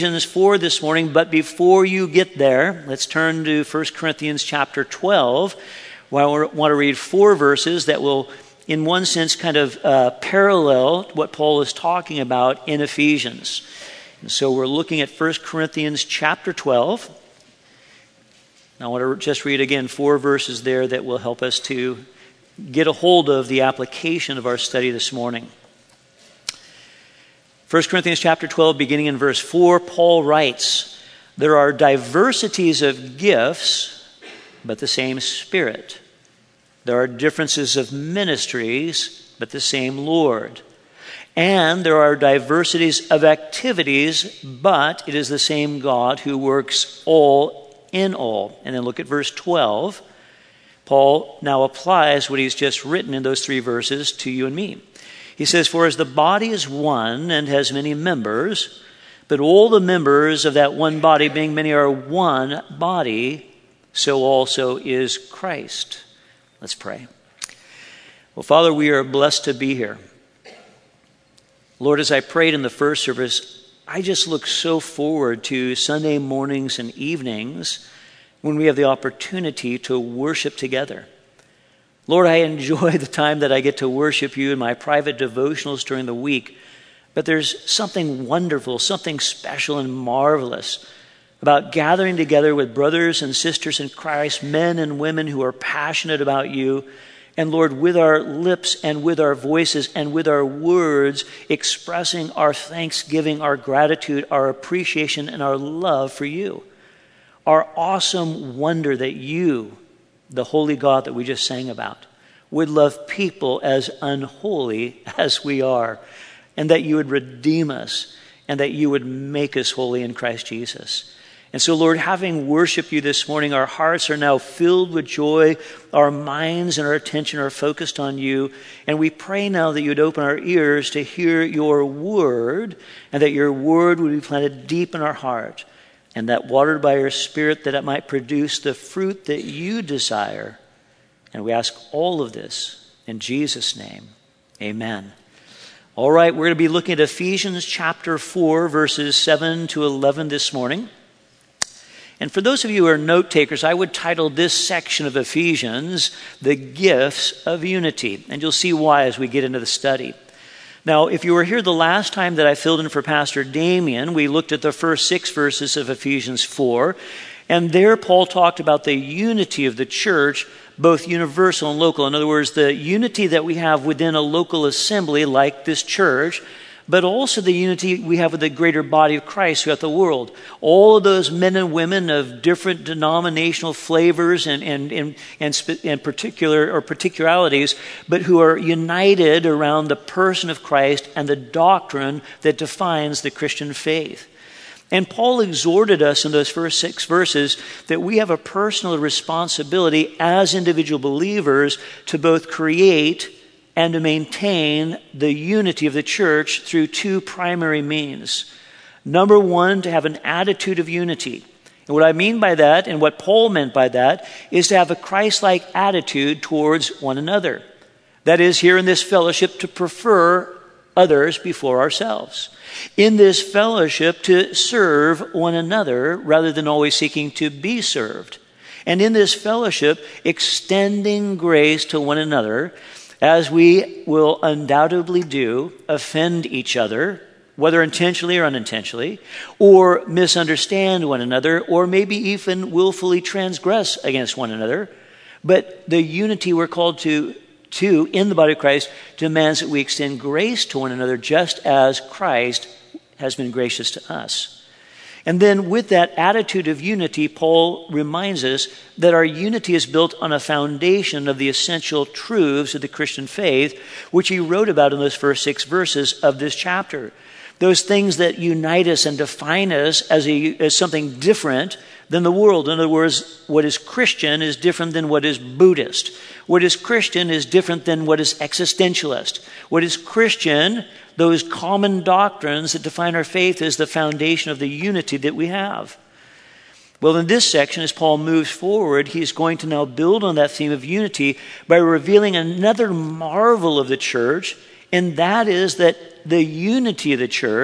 Ephesians 4 this morning, but before you get there, let's turn to 1 Corinthians chapter 12, where I want to read 4 verses that will, in one sense, kind of parallel what Paul is talking about in Ephesians. And so we're looking at 1 Corinthians chapter 12. I want to just read again 4 verses there that will help us to get a hold of the application of our study this morning. 1 Corinthians chapter 12, beginning in verse 4, Paul writes, "There are diversities of gifts, but the same Spirit. There are differences of ministries, but the same Lord. And there are diversities of activities, but it is the same God who works all in all." And then look at verse 12. Paul now applies what he's just written in those 3 verses to you and me. He says, "For as the body is one and has many members, but all the members of that one body, being many, are one body, so also is Christ." Let's pray. Well, Father, we are blessed to be here. Lord, as I prayed in the first service, I just look so forward to Sunday mornings and evenings when we have the opportunity to worship together. Lord, I enjoy the time that I get to worship you in my private devotionals during the week, but there's something wonderful, something special and marvelous about gathering together with brothers and sisters in Christ, men and women who are passionate about you, and Lord, with our lips and with our voices and with our words, expressing our thanksgiving, our gratitude, our appreciation, and our love for you. Our awesome wonder that you, the holy God that we just sang about, would love people as unholy as we are, and that you would redeem us, and that you would make us holy in Christ Jesus. And so, Lord, having worshiped you this morning, our hearts are now filled with joy, our minds and our attention are focused on you, and we pray now that you would open our ears to hear your word, and that your word would be planted deep in our heart, and that watered by your Spirit, that it might produce the fruit that you desire. And we ask all of this in Jesus' name. Amen. All right, we're going to be looking at Ephesians chapter 4, verses 7 to 11 this morning. And for those of you who are note takers, I would title this section of Ephesians, "The Gifts of Unity." And you'll see why as we get into the study. Now, if you were here the last time that I filled in for Pastor Damien, we looked at the first 6 verses of Ephesians 4, and there Paul talked about the unity of the church, both universal and local. In other words, the unity that we have within a local assembly like this church, but also the unity we have with the greater body of Christ throughout the world. All of those men and women of different denominational flavors and particular or particularities, but who are united around the person of Christ and the doctrine that defines the Christian faith. And Paul exhorted us in those first 6 verses that we have a personal responsibility as individual believers to both create and to maintain the unity of the church through 2 primary means. Number 1, to have an attitude of unity. And what I mean by that, and what Paul meant by that, is to have a Christ-like attitude towards one another. That is, here in this fellowship, to prefer others before ourselves. In this fellowship, to serve one another rather than always seeking to be served. And in this fellowship, extending grace to one another, as we will undoubtedly do, offend each other, whether intentionally or unintentionally, or misunderstand one another, or maybe even willfully transgress against one another. But the unity we're called to in the body of Christ demands that we extend grace to one another just as Christ has been gracious to us. And then with that attitude of unity, Paul reminds us that our unity is built on a foundation of the essential truths of the Christian faith, which he wrote about in those first 6 verses of this chapter. Those things that unite us and define us as something different than the world. In other words, what is Christian is different than what is Buddhist. What is Christian is different than what is existentialist. What is Christian, those common doctrines that define our faith, is the foundation of the unity that we have. Well, in this section, as Paul moves forward, he's going to now build on that theme of unity by revealing another marvel of the church, and that is that the unity of the church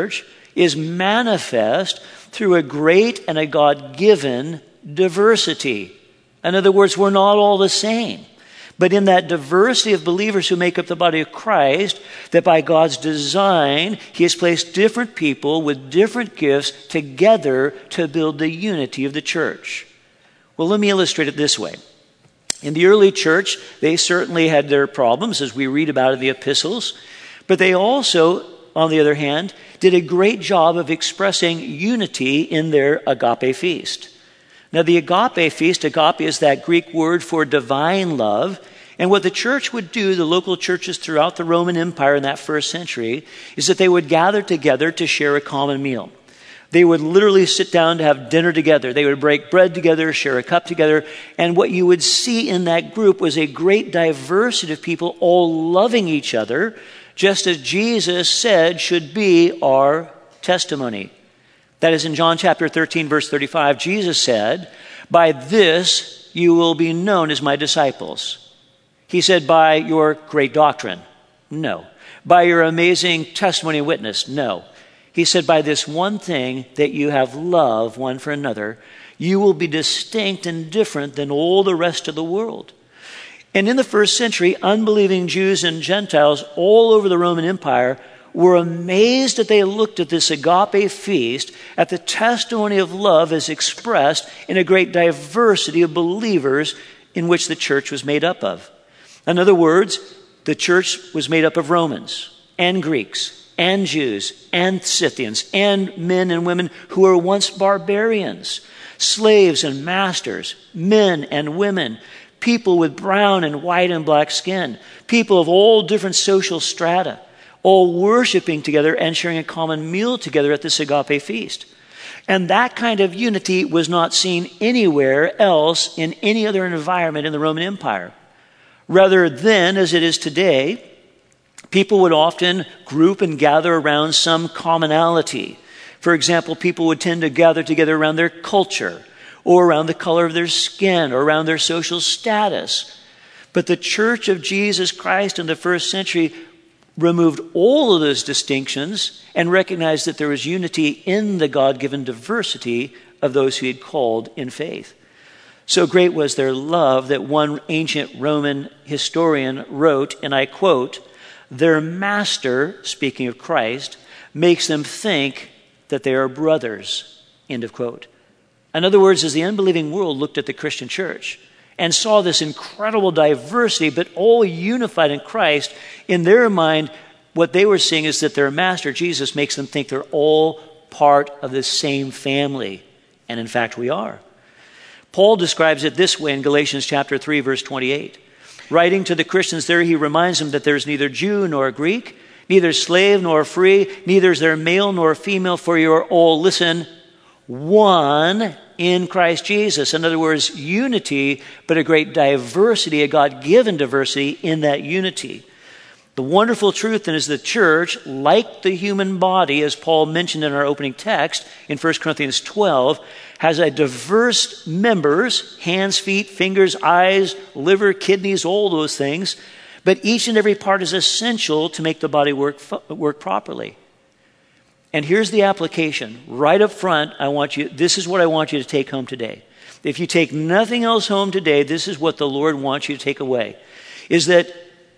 is manifest through a great and a God-given diversity. In other words, we're not all the same. But in that diversity of believers who make up the body of Christ, that by God's design, He has placed different people with different gifts together to build the unity of the church. Well, let me illustrate it this way. In the early church, they certainly had their problems, as we read about in the epistles, but they also, on the other hand, did a great job of expressing unity in their agape feast. Now, the agape feast, agape is that Greek word for divine love. And what the church would do, the local churches throughout the Roman Empire in that first century, is that they would gather together to share a common meal. They would literally sit down to have dinner together. They would break bread together, share a cup together. And what you would see in that group was a great diversity of people all loving each other, just as Jesus said should be our testimony. That is in John chapter 13, verse 35, Jesus said, "By this you will be known as my disciples." He said, "By your great doctrine." No. "By your amazing testimony and witness." No. He said, "By this one thing, that you have love one for another, you will be distinct and different than all the rest of the world." And in the first century, unbelieving Jews and Gentiles all over the Roman Empire were amazed that they looked at this agape feast, at the testimony of love as expressed in a great diversity of believers in which the church was made up of. In other words, the church was made up of Romans and Greeks and Jews and Scythians and men and women who were once barbarians, slaves and masters, men and women, people with brown and white and black skin, people of all different social strata, all worshiping together and sharing a common meal together at this agape feast. And that kind of unity was not seen anywhere else in any other environment in the Roman Empire. Rather than, as it is today, people would often group and gather around some commonality. For example, people would tend to gather together around their culture, or around the color of their skin, or around their social status. But the Church of Jesus Christ in the first century removed all of those distinctions and recognized that there was unity in the God-given diversity of those who He had called in faith. So great was their love that one ancient Roman historian wrote, and I quote, "Their master," speaking of Christ, "makes them think that they are brothers," end of quote. In other words, as the unbelieving world looked at the Christian church and saw this incredible diversity, but all unified in Christ, in their mind, what they were seeing is that their master, Jesus, makes them think they're all part of the same family. And in fact, we are. Paul describes it this way in Galatians chapter 3, verse 28. Writing to the Christians there, he reminds them that there's neither Jew nor Greek, neither slave nor free, neither is there male nor female, for you are all, listen, one in Christ Jesus. In other words, unity, but a great diversity, a God-given diversity in that unity. The wonderful truth then is the church, like the human body, as Paul mentioned in our opening text in 1 Corinthians 12, has a diverse members, hands, feet, fingers, eyes, liver, kidneys, all those things. But each and every part is essential to make the body work properly. And here's the application. Right up front, this is what I want you to take home today. If you take nothing else home today, this is what the Lord wants you to take away. Is that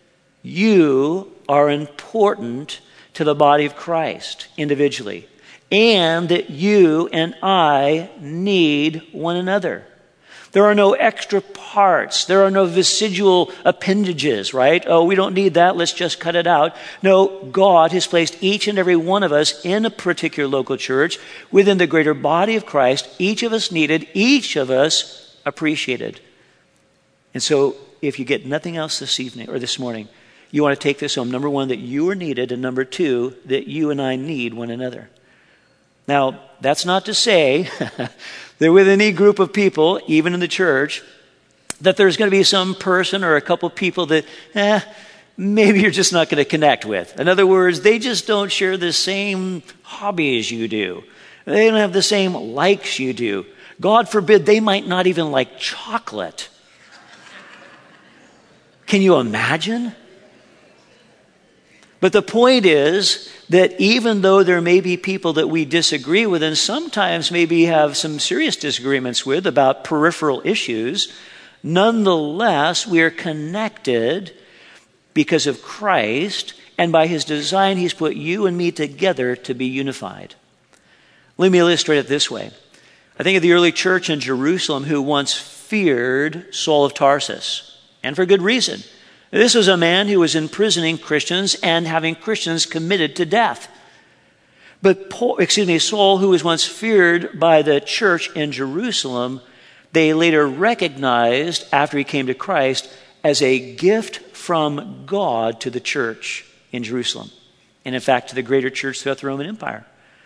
you are important to the body of Christ individually. And that you and I need one another. There are no extra parts. There are no vestigial appendages, right? Oh, we don't need that. Let's just cut it out. No, God has placed each and every one of us in a particular local church within the greater body of Christ. Each of us needed, each of us appreciated. And so if you get nothing else this evening or this morning, you want to take this home. Number one, that you are needed. And number two, that you and I need one another. Now, that's not to say that with any group of people, even in the church, that there's going to be some person or a couple people that maybe you're just not going to connect with. In other words, they just don't share the same hobbies you do. They don't have the same likes you do. God forbid, they might not even like chocolate. Can you imagine? But the point is that even though there may be people that we disagree with and sometimes maybe have some serious disagreements with about peripheral issues, nonetheless, we are connected because of Christ, and by his design, he's put you and me together to be unified. Let me illustrate it this way. I think of the early church in Jerusalem who once feared Saul of Tarsus, and for good reason. This was a man who was imprisoning Christians and having Christians committed to death. But Saul, who was once feared by the church in Jerusalem, they later recognized, after he came to Christ, as a gift from God to the church in Jerusalem. And in fact, to the greater church throughout the Roman Empire.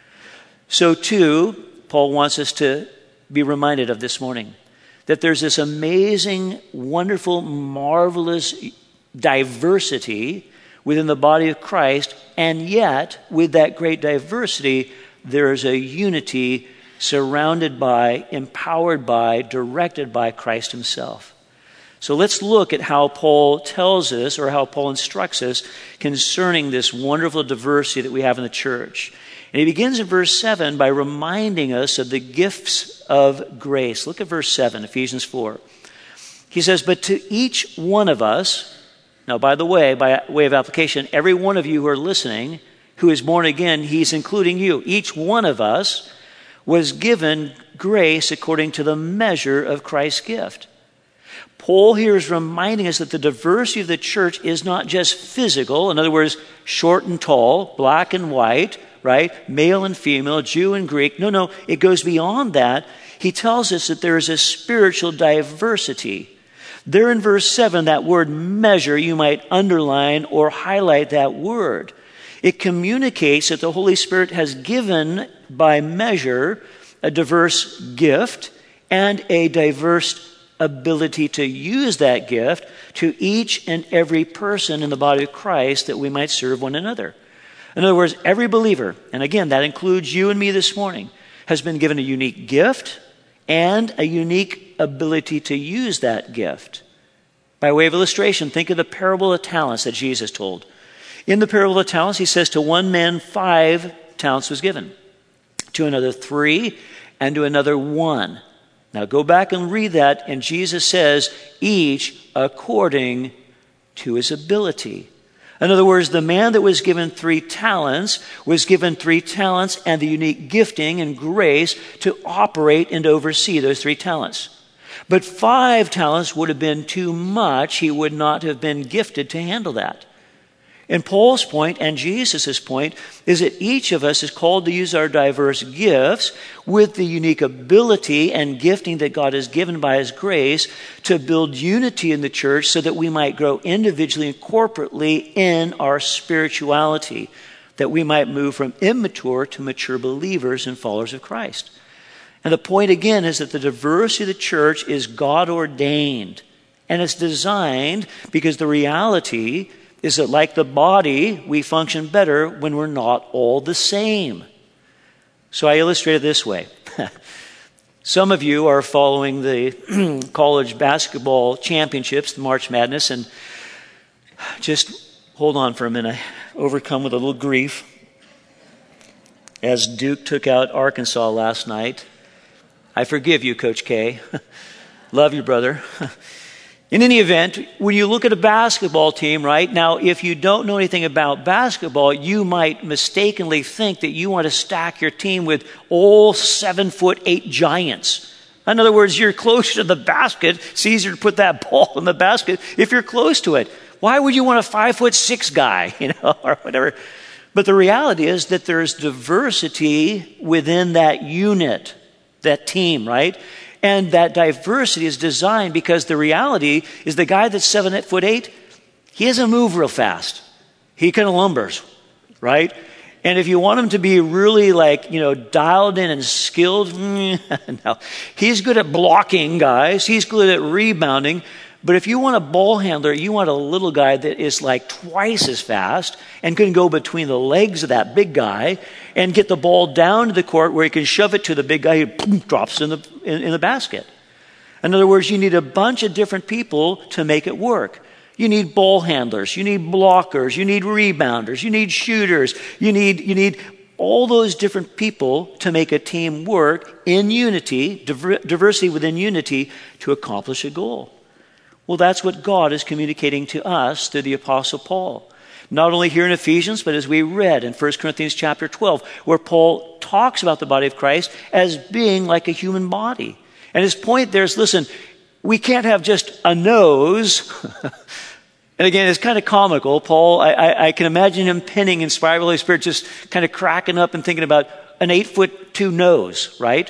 So too, Paul wants us to be reminded of this morning, that there's this amazing, wonderful, marvelous diversity within the body of Christ, and yet, with that great diversity, there is a unity surrounded by, empowered by, directed by Christ himself. So let's look at how Paul tells us, or how Paul instructs us concerning this wonderful diversity that we have in the church. And he begins in verse 7 by reminding us of the gifts of grace. Look at verse 7, Ephesians 4. He says, "But to each one of us," now, by the way, by way of application, every one of you who are listening, who is born again, he's including you. Each one of us was given grace according to the measure of Christ's gift. Paul here is reminding us that the diversity of the church is not just physical, in other words, short and tall, black and white, right? Male and female, Jew and Greek. No, it goes beyond that. He tells us that there is a spiritual diversity. There in verse 7, that word measure, you might underline or highlight that word. It communicates that the Holy Spirit has given by measure a diverse gift and a diverse ability to use that gift to each and every person in the body of Christ, that we might serve one another. In other words, every believer, and again, that includes you and me this morning, has been given a unique gift and a unique ability to use that gift. By way of illustration, think of the parable of talents that Jesus told. In the parable of talents, he says to one man 5 talents was given, to another 3, and to another 1. Now go back and read that, and Jesus says, each according to his ability. In other words, the man that was given 3 talents was given 3 talents and the unique gifting and grace to operate and oversee those 3 talents. But 5 talents would have been too much. He would not have been gifted to handle that. And Paul's point and Jesus' point is that each of us is called to use our diverse gifts with the unique ability and gifting that God has given by his grace to build unity in the church so that we might grow individually and corporately in our spirituality, that we might move from immature to mature believers and followers of Christ. And the point again is that the diversity of the church is God ordained, and it's designed because the reality is that, like the body, we function better when we're not all the same. So I illustrate it this way. Some of you are following the college basketball championships, the March Madness, and just hold on for a minute. Overcome with a little grief as Duke took out Arkansas last night. I forgive you, Coach K. Love you, brother. In any event, when you look at a basketball team, right, now if you don't know anything about basketball, you might mistakenly think that you want to stack your team with all 7'8" giants. In other words, you're close to the basket. It's easier to put that ball in the basket if you're close to it. Why would you want a 5'6" guy, or whatever? But the reality is that there's diversity within that unit, that team, right? And that diversity is designed because the reality is the guy that's 7'8", he doesn't move real fast. He kind of lumbers, right? And if you want him to be really dialed in and skilled, no. He's good at blocking guys. He's good at rebounding. But if you want a ball handler, you want a little guy that is like twice as fast and can go between the legs of that big guy and get the ball down to the court where he can shove it to the big guy who drops in the basket. In other words, you need a bunch of different people to make it work. You need ball handlers. You need blockers. You need rebounders. You need shooters. You need all those different people to make a team work in unity, diversity within unity, to accomplish a goal. Well, that's what God is communicating to us through the Apostle Paul. Not only here in Ephesians, but as we read in 1 Corinthians chapter 12, where Paul talks about the body of Christ as being like a human body. And his point there is, listen, we can't have just a nose. And again, it's kind of comical. Paul, I can imagine him penning, inspired by the Holy Spirit, just kind of cracking up and thinking about an 8'2" nose, right?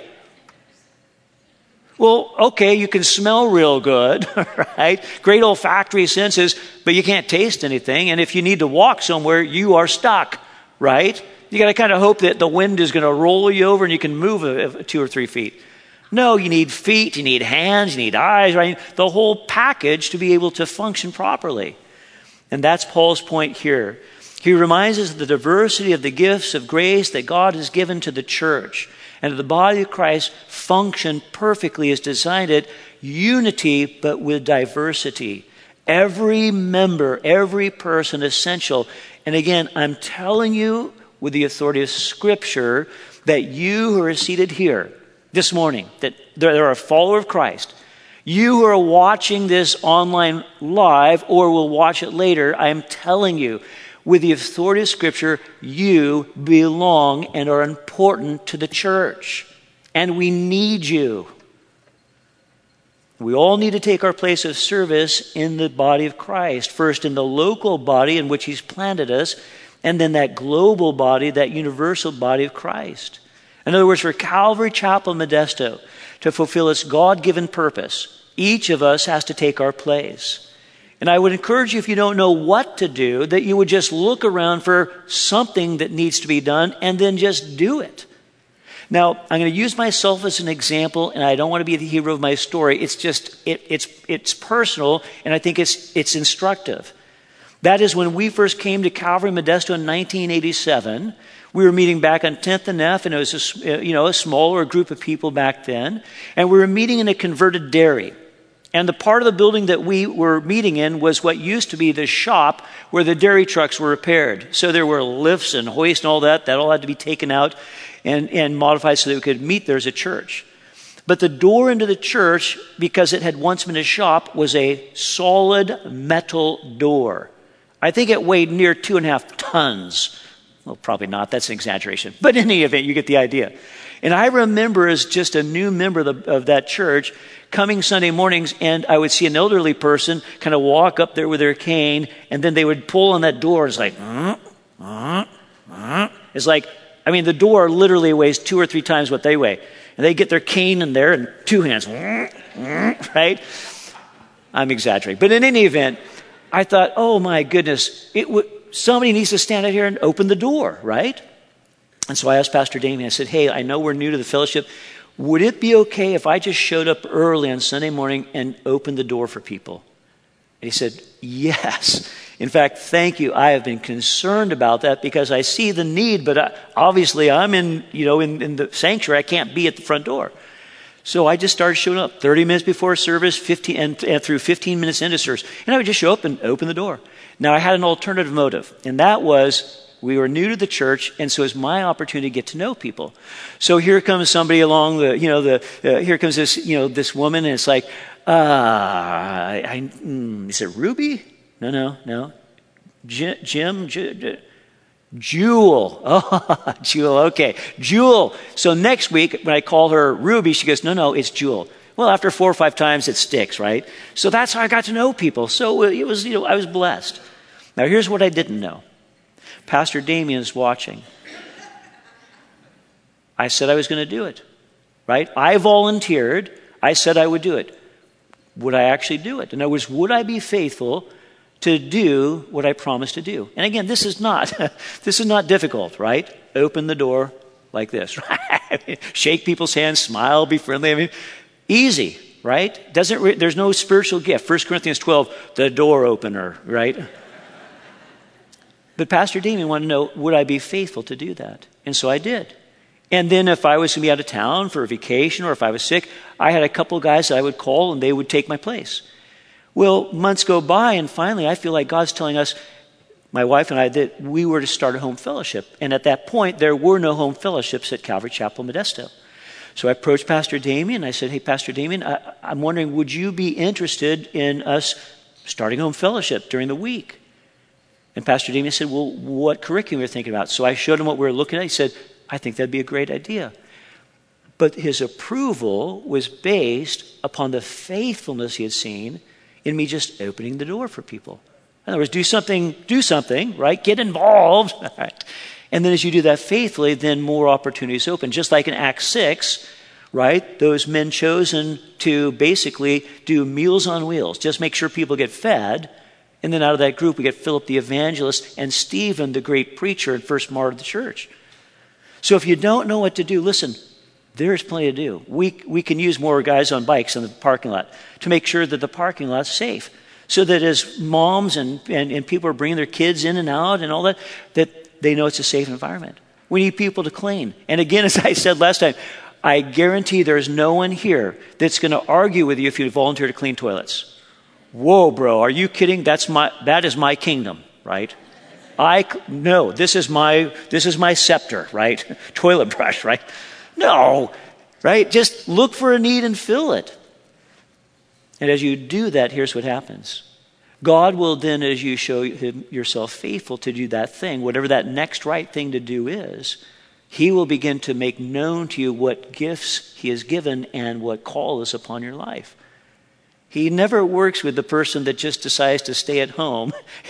Well, okay, you can smell real good, right? Great olfactory senses, but you can't taste anything. And if you need to walk somewhere, you are stuck, right? You got to kind of hope that the wind is going to roll you over and you can move 2 or 3 feet. No, you need feet, you need hands, you need eyes, right? The whole package to be able to function properly. And that's Paul's point here. He reminds us of the diversity of the gifts of grace that God has given to the church. And the body of Christ function perfectly as designed it, unity but with diversity. Every member, every person essential. And again, I'm telling you with the authority of Scripture that you who are seated here this morning, that there are a follower of Christ, you who are watching this online live or will watch it later, I am telling you, with the authority of Scripture, you belong and are important to the church. And we need you. We all need to take our place of service in the body of Christ. First in the local body in which He's planted us, and then that global body, that universal body of Christ. In other words, for Calvary Chapel Modesto to fulfill its God-given purpose, each of us has to take our place. And I would encourage you, if you don't know what to do, that you would just look around for something that needs to be done and then just do it. Now, I'm going to use myself as an example, and I don't want to be the hero of my story. It's just, it's personal, and I think it's instructive. That is, when we first came to Calvary Modesto in 1987, we were meeting back on 10th and F, and it was a smaller group of people back then. And we were meeting in a converted dairy. And the part of the building that we were meeting in was what used to be the shop where the dairy trucks were repaired. So there were lifts and hoists and all that. That all had to be taken out and modified so that we could meet there as a church. But the door into the church, because it had once been a shop, was a solid metal door. I think it weighed near 2.5 tons. Well, probably not. That's an exaggeration. But in any event, you get the idea. And I remember as just a new member of that church coming Sunday mornings, and I would see an elderly person kind of walk up there with their cane, and then they would pull on that door. It's like, It's like, I mean, the door literally weighs 2 or 3 times what they weigh. And they get their cane in there and 2 hands, right? I'm exaggerating. But in any event, I thought, oh my goodness, somebody needs to stand out here and open the door, right? And so I asked Pastor Damien, I said, hey, I know we're new to the fellowship. Would it be okay if I just showed up early on Sunday morning and opened the door for people? And he said, yes. In fact, thank you. I have been concerned about that because I see the need, but obviously I'm in the sanctuary. I can't be at the front door. So I just started showing up 30 minutes before service, 15 and through 15 minutes into service. And I would just show up and open the door. Now, I had an alternative motive, and that was we were new to the church, and so it was my opportunity to get to know people. So here comes somebody along here comes this woman, and it's like, is it Ruby? No. Jim? Jewel. Oh, Jewel, okay. Jewel. So next week, when I call her Ruby, she goes, no, it's Jewel. Well, after 4 or 5 times, it sticks, right? So that's how I got to know people. So it was, I was blessed. Now, here's what I didn't know. Pastor Damien is watching. I said I was going to do it, right? I volunteered. I said I would do it. Would I actually do it? In other words, would I be faithful to do what I promised to do? And again, this is not difficult, right? Open the door like this, right? Shake people's hands, smile, be friendly. I mean, easy, right? There's no spiritual gift. 1 Corinthians 12, the door opener, right? But Pastor Damien wanted to know, would I be faithful to do that? And so I did. And then if I was going to be out of town for a vacation or if I was sick, I had a couple of guys that I would call and they would take my place. Well, months go by, and finally I feel like God's telling us, my wife and I, that we were to start a home fellowship. And at that point, there were no home fellowships at Calvary Chapel Modesto. So I approached Pastor Damien. I said, hey, Pastor Damien, I'm wondering, would you be interested in us starting home fellowship during the week? And Pastor Damien said, well, what curriculum are you thinking about? So I showed him what we were looking at. He said, I think that'd be a great idea. But his approval was based upon the faithfulness he had seen in me just opening the door for people. In other words, do something, right? Get involved. Right? And then as you do that faithfully, then more opportunities open. Just like in Acts 6, right? Those men chosen to basically do meals on wheels. Just make sure people get fed. And then out of that group, we get Philip the evangelist and Stephen, the great preacher and first martyr of the church. So if you don't know what to do, listen, there's plenty to do. We can use more guys on bikes in the parking lot to make sure that the parking lot's safe. So that as moms and people are bringing their kids in and out and all that, that they know it's a safe environment. We need people to clean. And again, as I said last time, I guarantee there's no one here that's going to argue with you if you volunteer to clean toilets. Whoa, bro, are you kidding? That is my kingdom, right? No, this is my scepter, right? Toilet brush, right? No, right? Just look for a need and fill it. And as you do that, here's what happens. God will then, as you show yourself faithful to do that thing, whatever that next right thing to do is, he will begin to make known to you what gifts he has given and what call is upon your life. He never works with the person that just decides to stay at home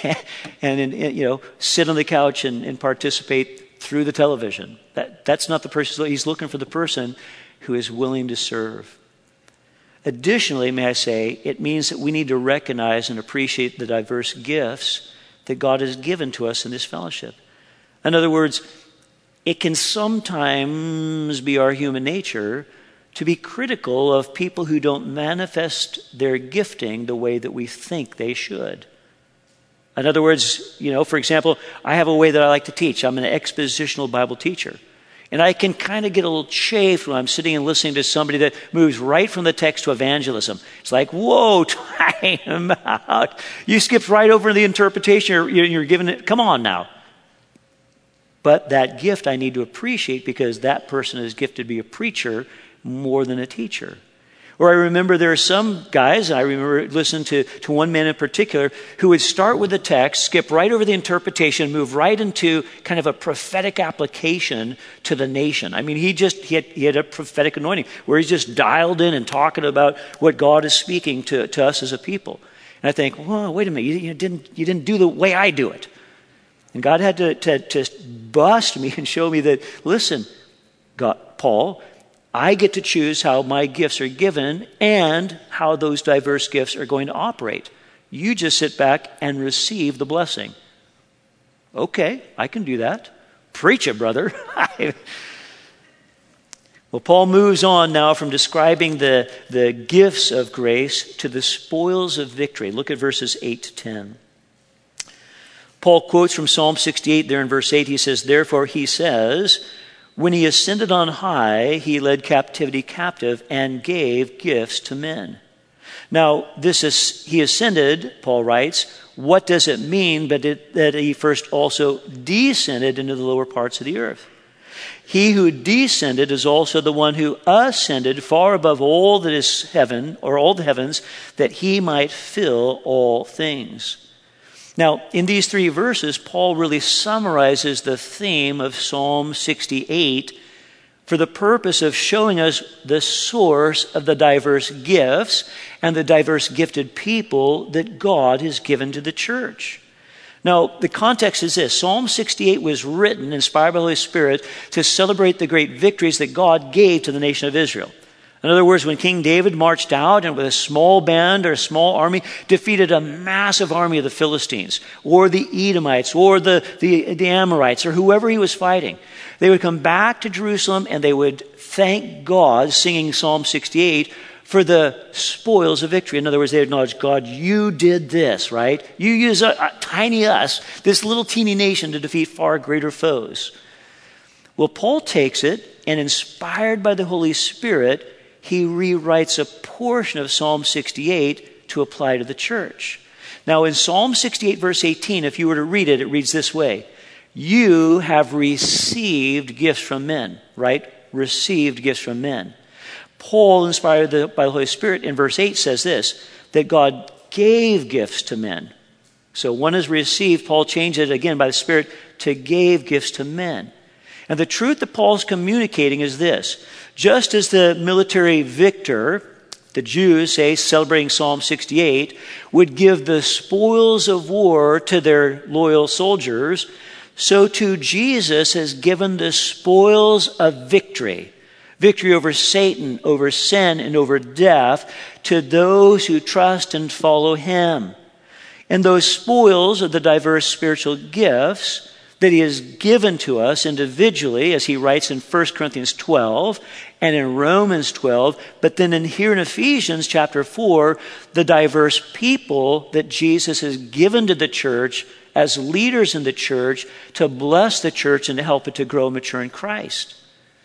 and sit on the couch and participate through the television. That's not the person. He's looking for the person who is willing to serve. Additionally, may I say, it means that we need to recognize and appreciate the diverse gifts that God has given to us in this fellowship. In other words, it can sometimes be our human nature to be critical of people who don't manifest their gifting the way that we think they should. In other words, for example, I have a way that I like to teach. I'm an expositional Bible teacher. And I can kind of get a little chafed when I'm sitting and listening to somebody that moves right from the text to evangelism. It's like, whoa, time out. You skipped right over the interpretation. You're giving it, come on now. But that gift I need to appreciate because that person is gifted to be a preacher more than a teacher. Or I remember there are some guys, I remember listening to one man in particular, who would start with the text, skip right over the interpretation, move right into kind of a prophetic application to the nation. I mean, he had a prophetic anointing where he's just dialed in and talking about what God is speaking to us as a people. And I think, whoa, wait a minute, you didn't do the way I do it. And God had to bust me and show me that, listen, Paul, I get to choose how my gifts are given and how those diverse gifts are going to operate. You just sit back and receive the blessing. Okay, I can do that. Preach it, brother. Well, Paul moves on now from describing the gifts of grace to the spoils of victory. Look at verses 8 to 10. Paul quotes from Psalm 68 there in verse 8. He says, therefore he says, when he ascended on high, he led captivity captive and gave gifts to men. Now, he ascended, Paul writes. What does it mean but that he first also descended into the lower parts of the earth? He who descended is also the one who ascended far above all that is heaven, or all the heavens, that he might fill all things. Now, in these three verses, Paul really summarizes the theme of Psalm 68 for the purpose of showing us the source of the diverse gifts and the diverse gifted people that God has given to the church. Now, the context is this. Psalm 68 was written, inspired by the Holy Spirit, to celebrate the great victories that God gave to the nation of Israel. In other words, when King David marched out and with a small band or a small army defeated a massive army of the Philistines or the Edomites or the Amorites or whoever he was fighting, they would come back to Jerusalem and they would thank God, singing Psalm 68, for the spoils of victory. In other words, they acknowledge, God, you did this, right? You used a tiny us, this little teeny nation, to defeat far greater foes. Well, Paul takes it and, inspired by the Holy Spirit, he rewrites a portion of Psalm 68 to apply to the church. Now, in Psalm 68, verse 18, if you were to read it, it reads this way. You have received gifts from men, right? Received gifts from men. Paul, inspired by the Holy Spirit, in verse 8 says this, that God gave gifts to men. So one is received. Paul changed it again by the Spirit to gave gifts to men. And the truth that Paul's communicating is this. Just as the military victor, the Jews, say, celebrating Psalm 68, would give the spoils of war to their loyal soldiers, so too Jesus has given the spoils of victory. Victory over Satan, over sin, and over death to those who trust and follow him. And those spoils are the diverse spiritual gifts that he has given to us individually, as he writes in 1 Corinthians 12 and in Romans 12, but then here in Ephesians chapter 4, the diverse people that Jesus has given to the church as leaders in the church to bless the church and to help it to grow and mature in Christ.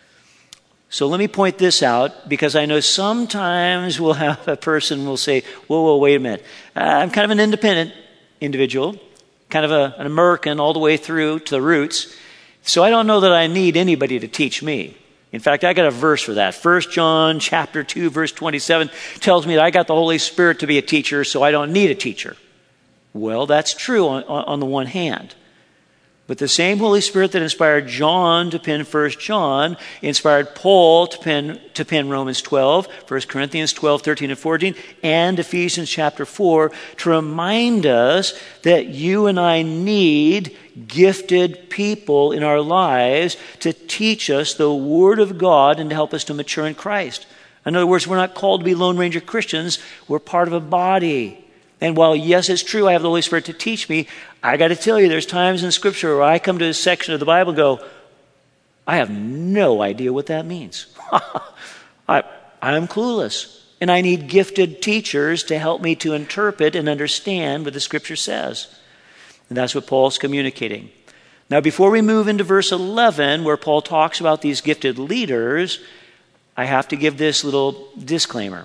So let me point this out, because I know sometimes we'll have a person will say, whoa, wait a minute. I'm kind of an independent individual, kind of an American all the way through to the roots. So I don't know that I need anybody to teach me. In fact, I got a verse for that. 1 John chapter 2, verse 27 tells me that I got the Holy Spirit to be a teacher, so I don't need a teacher. Well, that's true on the one hand. But the same Holy Spirit that inspired John to pen 1 John inspired Paul to pen Romans 12, 1 Corinthians 12, 13, and 14, and Ephesians chapter 4 to remind us that you and I need gifted people in our lives to teach us the Word of God and to help us to mature in Christ. In other words, we're not called to be Lone Ranger Christians. We're part of a body. And while, yes, it's true, I have the Holy Spirit to teach me, I got to tell you, there's times in Scripture where I come to a section of the Bible and go, I have no idea what that means. I'm clueless. And I need gifted teachers to help me to interpret and understand what the Scripture says. And that's what Paul's communicating. Now, before we move into verse 11, where Paul talks about these gifted leaders, I have to give this little disclaimer.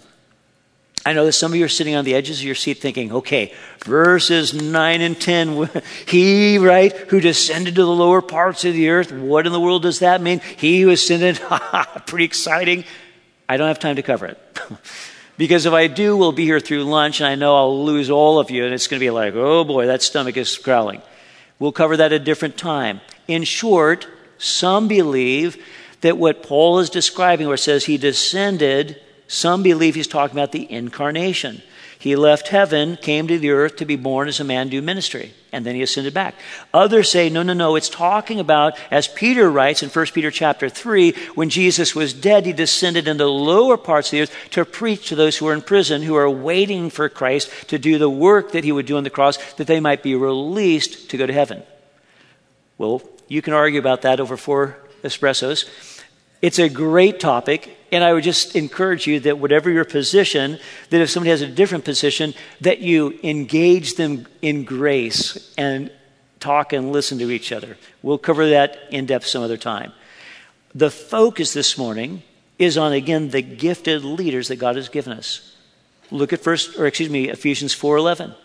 I know that some of you are sitting on the edges of your seat thinking, okay, verses 9 and 10, he, right, who descended to the lower parts of the earth, what in the world does that mean? He who ascended, pretty exciting. I don't have time to cover it. Because if I do, we'll be here through lunch, and I know I'll lose all of you, and it's going to be like, oh boy, that stomach is growling. We'll cover that at a different time. In short, some believe that what Paul is describing, where it says he descended, some believe he's talking about the incarnation. He left heaven, came to the earth to be born as a man, do ministry, and then he ascended back. Others say, no, it's talking about, as Peter writes in 1 Peter chapter 3, when Jesus was dead, he descended into the lower parts of the earth to preach to those who are in prison, who are waiting for Christ to do the work that he would do on the cross, that they might be released to go to heaven. Well, you can argue about that over 4 espressos. It's a great topic. And I would just encourage you that whatever your position, that if somebody has a different position, that you engage them in grace and talk and listen to each other. We'll cover that in depth some other time. The focus this morning is on, again, the gifted leaders that God has given us. Look at Ephesians 4:11.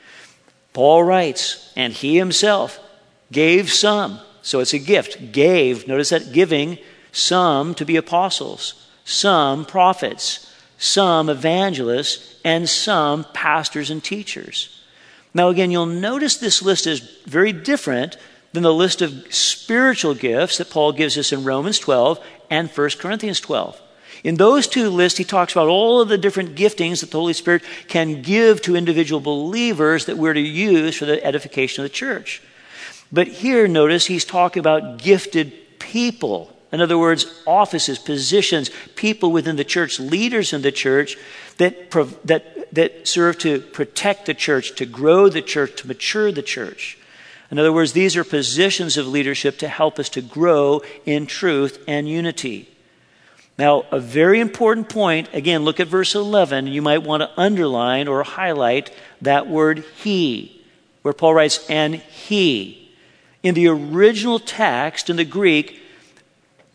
Paul writes, and he himself gave some. So it's a gift. Gave, notice that, giving some to be apostles, some prophets, some evangelists, and some pastors and teachers. Now again, you'll notice this list is very different than the list of spiritual gifts that Paul gives us in Romans 12 and 1 Corinthians 12. In those two lists, he talks about all of the different giftings that the Holy Spirit can give to individual believers that we're to use for the edification of the church. But here, notice, he's talking about gifted people. In other words, offices, positions, people within the church, leaders in the church that serve to protect the church, to grow the church, to mature the church. In other words, these are positions of leadership to help us to grow in truth and unity. Now, a very important point, again, look at verse 11. You might want to underline or highlight that word he, where Paul writes, and he. In the original text, in the Greek,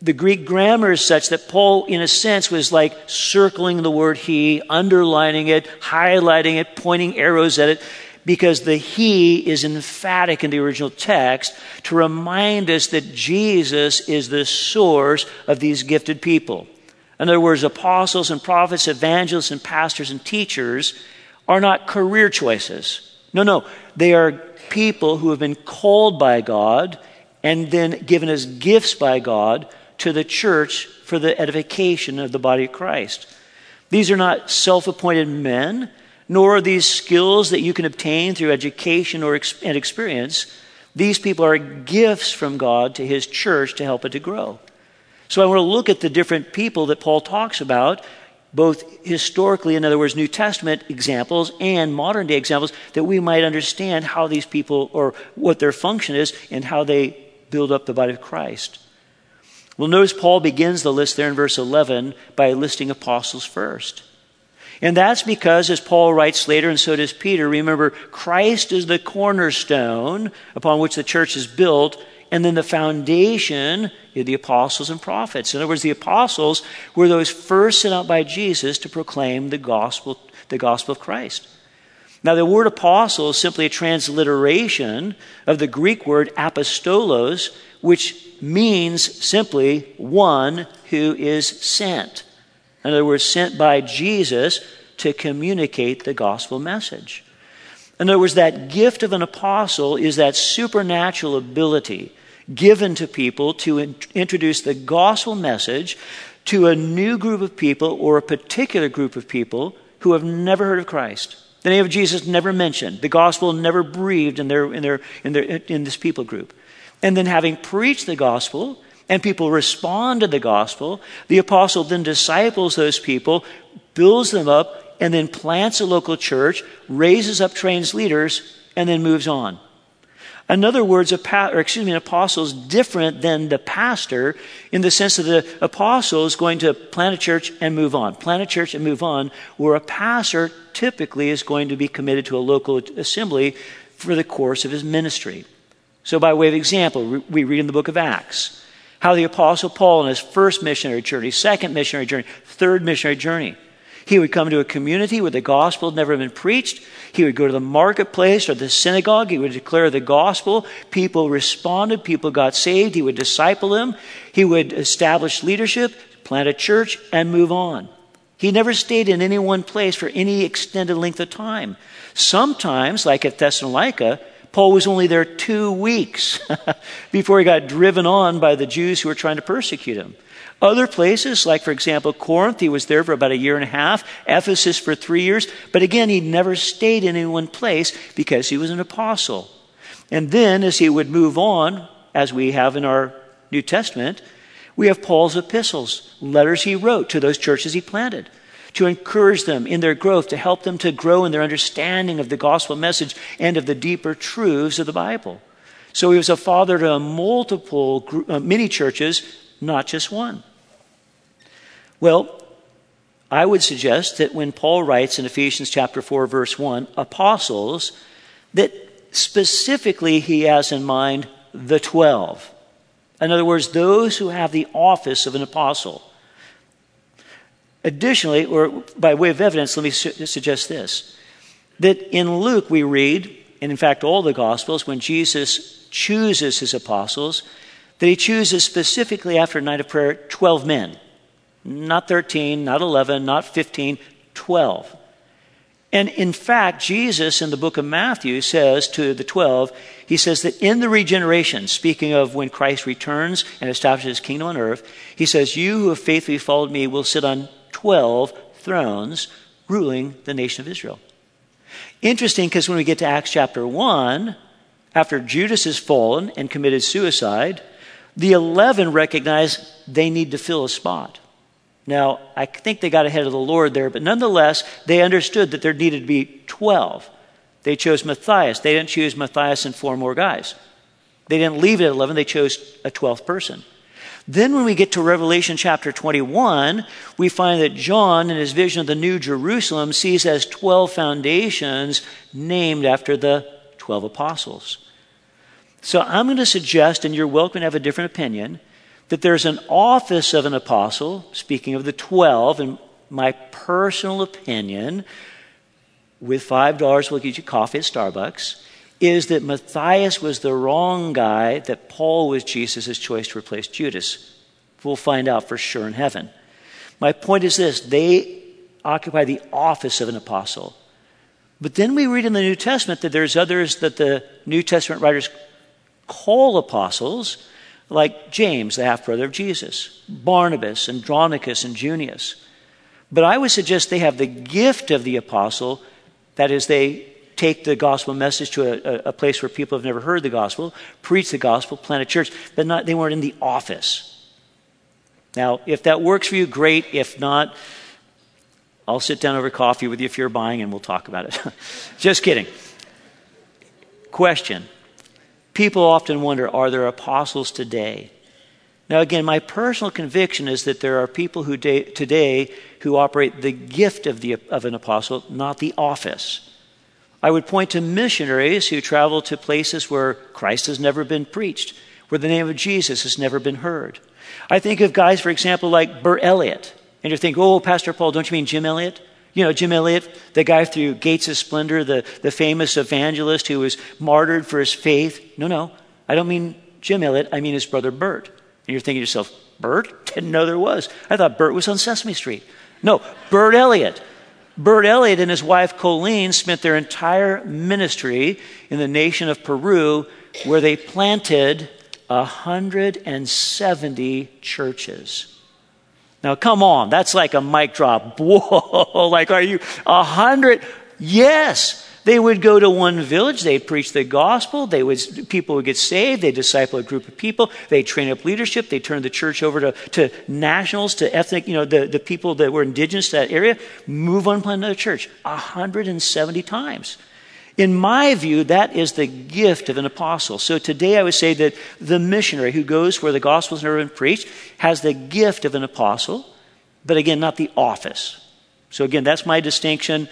The Greek grammar is such that Paul, in a sense, was like circling the word he, underlining it, highlighting it, pointing arrows at it, because the he is emphatic in the original text to remind us that Jesus is the source of these gifted people. In other words, apostles and prophets, evangelists and pastors and teachers are not career choices. No, they are people who have been called by God and then given as gifts by God to the church for the edification of the body of Christ. These are not self-appointed men, nor are these skills that you can obtain through education and experience. These people are gifts from God to his church to help it to grow. So I want to look at the different people that Paul talks about, both historically, in other words, New Testament examples and modern day examples, that we might understand how these people, or what their function is, and how they build up the body of Christ. Well, notice Paul begins the list there in verse 11 by listing apostles first. And that's because, as Paul writes later, and so does Peter, remember, Christ is the cornerstone upon which the church is built, and then the foundation are the apostles and prophets. In other words, the apostles were those first sent out by Jesus to proclaim the gospel of Christ. Now, the word apostle is simply a transliteration of the Greek word apostolos, which means simply one who is sent. In other words, sent by Jesus to communicate the gospel message. In other words, that gift of an apostle is that supernatural ability given to people to introduce the gospel message to a new group of people or a particular group of people who have never heard of Christ. The name of Jesus never mentioned. The gospel never breathed in this people group. And then having preached the gospel and people respond to the gospel, the apostle then disciples those people, builds them up, and then plants a local church, raises up, trains leaders, and then moves on. In other words, an apostle is different than the pastor in the sense that the apostle is going to plant a church and move on. Plant a church and move on, where a pastor typically is going to be committed to a local assembly for the course of his ministry. So by way of example, we read in the book of Acts how the apostle Paul in his first missionary journey, second missionary journey, third missionary journey, he would come to a community where the gospel had never been preached. He would go to the marketplace or the synagogue. He would declare the gospel. People responded. People got saved. He would disciple them. He would establish leadership, plant a church, and move on. He never stayed in any one place for any extended length of time. Sometimes, like at Thessalonica, Paul was only there 2 weeks before he got driven on by the Jews who were trying to persecute him. Other places, like for example, Corinth, he was there for about 1.5 years, Ephesus for 3 years, but again, he never stayed in any one place because he was an apostle. And then as he would move on, as we have in our New Testament, we have Paul's epistles, letters he wrote to those churches he planted, to encourage them in their growth, to help them to grow in their understanding of the gospel message and of the deeper truths of the Bible. So he was a father to many churches, not just one. Well, I would suggest that when Paul writes in Ephesians chapter 4, verse 1, apostles, that specifically he has in mind the 12. In other words, those who have the office of an apostle. Additionally, or by way of evidence, let me suggest this, that in Luke we read, and in fact all the Gospels, when Jesus chooses his apostles, that he chooses specifically after a night of prayer 12 men. Not 13, not 11, not 15, 12. And in fact, Jesus in the book of Matthew says to the 12, he says that in the regeneration, speaking of when Christ returns and establishes his kingdom on earth, he says, you who have faithfully followed me will sit on 12 thrones ruling the nation of Israel. Interesting, because when we get to Acts chapter 1, after Judas has fallen and committed suicide, the 11 recognize they need to fill a spot. Now, I think they got ahead of the Lord there, but nonetheless, they understood that there needed to be 12. They chose Matthias. They didn't choose Matthias and 4 more guys. They didn't leave it at 11. They chose a 12th person. Then when we get to Revelation chapter 21, we find that John, in his vision of the New Jerusalem, sees as 12 foundations named after the 12 apostles. So I'm going to suggest, and you're welcome to have a different opinion, that there's an office of an apostle, speaking of the 12, in my personal opinion, with $5 we'll get you coffee at Starbucks, is that Matthias was the wrong guy, that Paul was Jesus' choice to replace Judas. We'll find out for sure in heaven. My point is this: they occupy the office of an apostle. But then we read in the New Testament that there's others that the New Testament writers call apostles, like James, the half-brother of Jesus, Barnabas, Andronicus, and Junius. But I would suggest they have the gift of the apostle, that is, they take the gospel message to a place where people have never heard the gospel, preach the gospel, plant a church, but they weren't in the office. Now, if that works for you, great. If not, I'll sit down over coffee with you if you're buying and we'll talk about it. Just kidding. Question. People often wonder, are there apostles today? Now, again, my personal conviction is that there are people who today who operate the gift of an apostle, not the office. I would point to missionaries who travel to places where Christ has never been preached, where the name of Jesus has never been heard. I think of guys, for example, like Bert Elliott. And you think, oh, Pastor Paul, don't you mean Jim Elliott? You know, Jim Elliott, the guy through Gates of Splendor, the famous evangelist who was martyred for his faith. No, I don't mean Jim Elliott. I mean his brother Bert. And you're thinking to yourself, Bert? Didn't know there was. I thought Bert was on Sesame Street. No, Bert Elliott. Bert Elliott and his wife Colleen spent their entire ministry in the nation of Peru, where they planted 170 churches. Now, come on, that's like a mic drop. Whoa, like, are you 100? Yes. They would go to one village, they'd preach the gospel, people would get saved, they'd disciple a group of people, they'd train up leadership, they'd turn the church over to nationals, to ethnic, the people that were indigenous to that area, move on to another church 170 times. In my view, that is the gift of an apostle. So today I would say that the missionary who goes where the gospel has never been preached has the gift of an apostle, but again, not the office. So again, that's my distinction.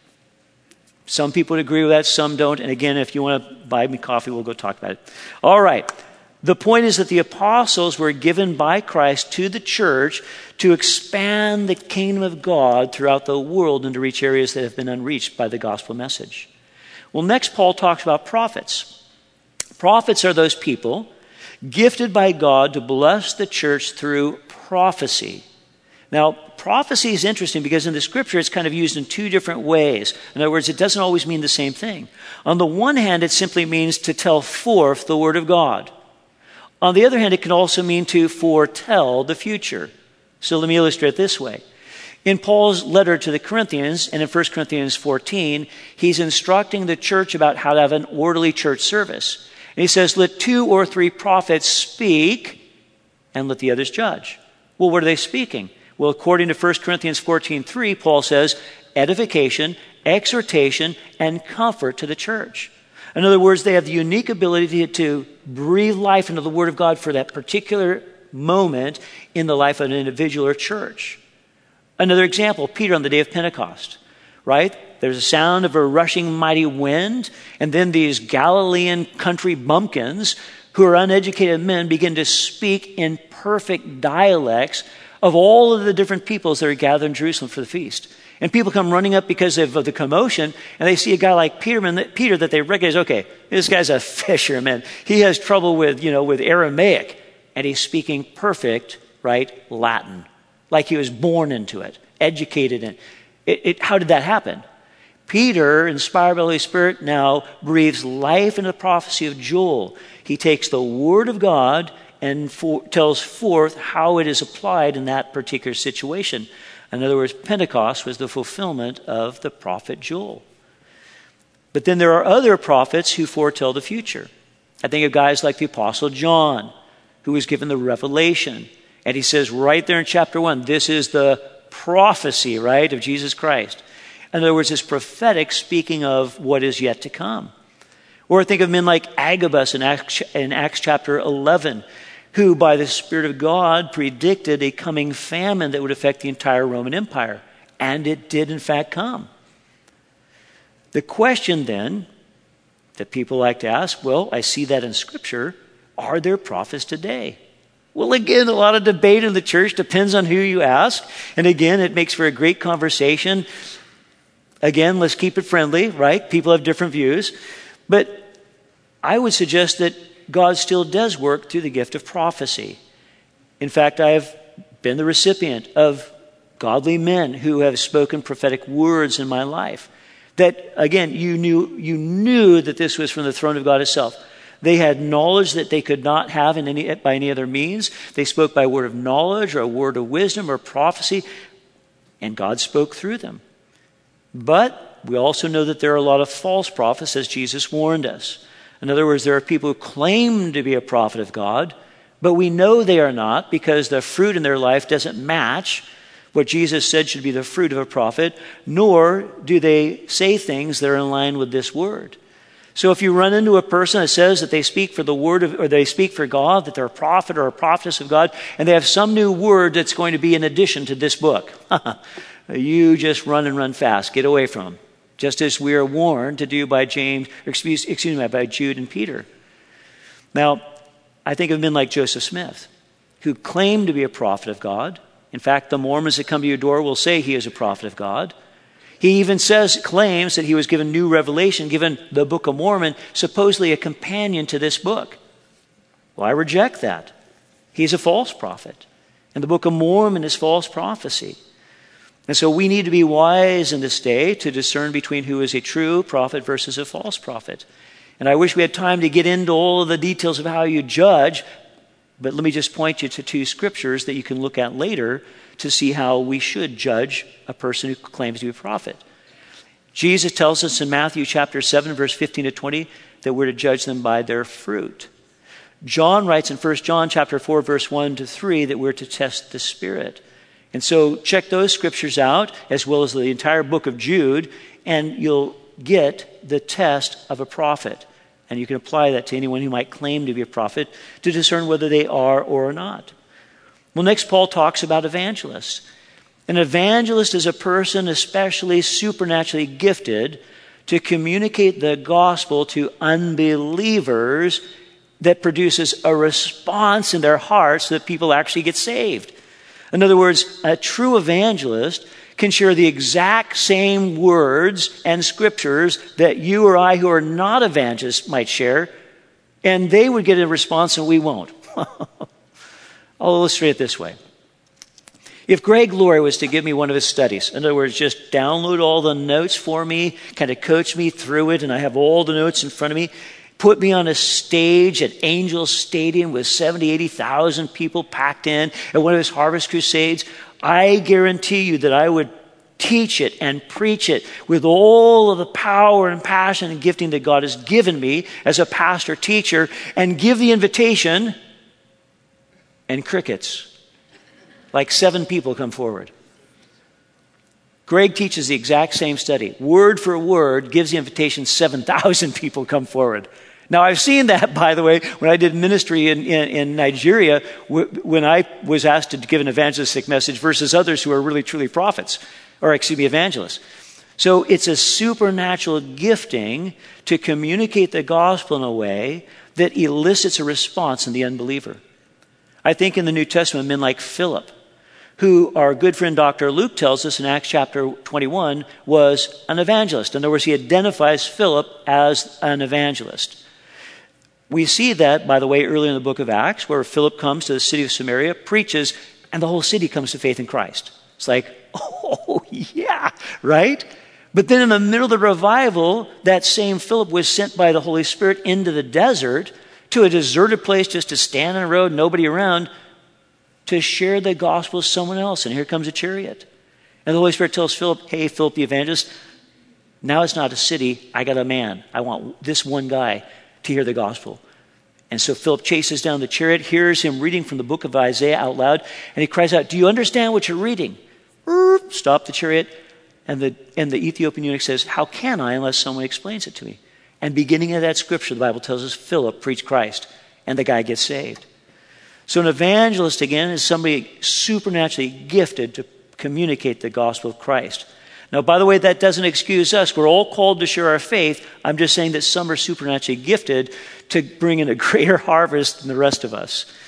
Some people would agree with that, some don't. And again, if you want to buy me coffee, we'll go talk about it. All right. The point is that the apostles were given by Christ to the church to expand the kingdom of God throughout the world and to reach areas that have been unreached by the gospel message. Well, next, Paul talks about prophets. Prophets are those people gifted by God to bless the church through prophecy. Now, prophecy is interesting because in the scripture it's kind of used in two different ways. In other words, it doesn't always mean the same thing. On the one hand, it simply means to tell forth the word of God. On the other hand, it can also mean to foretell the future. So let me illustrate it this way. In Paul's letter to the Corinthians, and in 1 Corinthians 14, he's instructing the church about how to have an orderly church service. And he says, let 2 or 3 prophets speak, and let the others judge. Well, what are they speaking? Well, according to 1 Corinthians 14:3, Paul says, edification, exhortation, and comfort to the church. In other words, they have the unique ability to breathe life into the Word of God for that particular moment in the life of an individual or church. Another example, Peter on the day of Pentecost, right? There's a sound of a rushing mighty wind, and then these Galilean country bumpkins who are uneducated men begin to speak in perfect dialects of all of the different peoples that are gathered in Jerusalem for the feast. And people come running up because of the commotion, and they see a guy like Peter that they recognize, okay, this guy's a fisherman. He has trouble with Aramaic, and he's speaking perfect, right, Latin. Like he was born into it, educated in it. How did that happen? Peter, inspired by the Holy Spirit, now breathes life into the prophecy of Joel. He takes the Word of God and tells forth how it is applied in that particular situation. In other words, Pentecost was the fulfillment of the prophet Joel. But then there are other prophets who foretell the future. I think of guys like the Apostle John, who was given the revelation. And he says right there in chapter 1, this is the prophecy, right, of Jesus Christ. In other words, it's prophetic, speaking of what is yet to come. Or think of men like Agabus in Acts chapter 11, who by the Spirit of God predicted a coming famine that would affect the entire Roman Empire. And it did in fact come. The question then that people like to ask, well, I see that in Scripture, are there prophets today? Well, again, a lot of debate in the church, depends on who you ask. And again, it makes for a great conversation. Again, let's keep it friendly, right? People have different views. But I would suggest that God still does work through the gift of prophecy. In fact, I have been the recipient of godly men who have spoken prophetic words in my life. That, again, you knew that this was from the throne of God itself. They had knowledge that they could not have by any other means. They spoke by word of knowledge or a word of wisdom or prophecy, and God spoke through them. But we also know that there are a lot of false prophets, as Jesus warned us. In other words, there are people who claim to be a prophet of God, but we know they are not because the fruit in their life doesn't match what Jesus said should be the fruit of a prophet, nor do they say things that are in line with this word. So if you run into a person that says that they speak for the word of, or they speak for God, that they're a prophet or a prophetess of God, and they have some new word that's going to be in addition to this book, you just run fast. Get away from them. Just as we are warned to do by by Jude and Peter. Now, I think of men like Joseph Smith, who claimed to be a prophet of God. In fact, the Mormons that come to your door will say he is a prophet of God. He even claims that he was given new revelation, given the Book of Mormon, supposedly a companion to this book. Well, I reject that. He's a false prophet. And the Book of Mormon is false prophecy. And so we need to be wise in this day to discern between who is a true prophet versus a false prophet. And I wish we had time to get into all of the details of how you judge, but let me just point you to two scriptures that you can look at later to see how we should judge a person who claims to be a prophet. Jesus tells us in Matthew chapter 7, verse 15 to 20, that we're to judge them by their fruit. John writes in 1 John chapter 4, verse 1 to 3, that we're to test the Spirit. And so check those scriptures out, as well as the entire book of Jude, and you'll get the test of a prophet. And you can apply that to anyone who might claim to be a prophet to discern whether they are or are not. Well, next Paul talks about evangelists. An evangelist is a person especially supernaturally gifted to communicate the gospel to unbelievers that produces a response in their hearts so that people actually get saved. In other words, a true evangelist can share the exact same words and scriptures that you or I who are not evangelists might share, and they would get a response and we won't. I'll illustrate it this way. If Greg Laurie was to give me one of his studies, in other words, just download all the notes for me, kind of coach me through it, and I have all the notes in front of me, put me on a stage at Angel Stadium with 70,000, 80,000 people packed in at one of his Harvest Crusades, I guarantee you that I would teach it and preach it with all of the power and passion and gifting that God has given me as a pastor teacher, and give the invitation, and crickets. Like 7 people come forward. Greg teaches the exact same study. Word for word, gives the invitation, 7,000 people come forward. Now, I've seen that, by the way, when I did ministry in Nigeria, when I was asked to give an evangelistic message versus others who are really, truly prophets, or evangelists. So it's a supernatural gifting to communicate the gospel in a way that elicits a response in the unbeliever. I think in the New Testament, men like Philip, who our good friend Dr. Luke tells us in Acts chapter 21, was an evangelist. In other words, he identifies Philip as an evangelist. We see that, by the way, earlier in the book of Acts, where Philip comes to the city of Samaria, preaches, and the whole city comes to faith in Christ. It's like, oh, yeah, right? But then in the middle of the revival, that same Philip was sent by the Holy Spirit into the desert, to a deserted place just to stand on the road, nobody around, to share the gospel with someone else. And here comes a chariot. And the Holy Spirit tells Philip, hey, Philip the evangelist, now it's not a city, I got a man. I want this one guy to hear the gospel. And so Philip chases down the chariot, hears him reading from the book of Isaiah out loud, and he cries out, do you understand what you're reading? Stop the chariot. And the Ethiopian eunuch says, how can I unless someone explains it to me? And beginning of that scripture, the Bible tells us Philip preached Christ, and the guy gets saved. So an evangelist, again, is somebody supernaturally gifted to communicate the gospel of Christ. Now, by the way, that doesn't excuse us. We're all called to share our faith. I'm just saying that some are supernaturally gifted to bring in a greater harvest than the rest of us.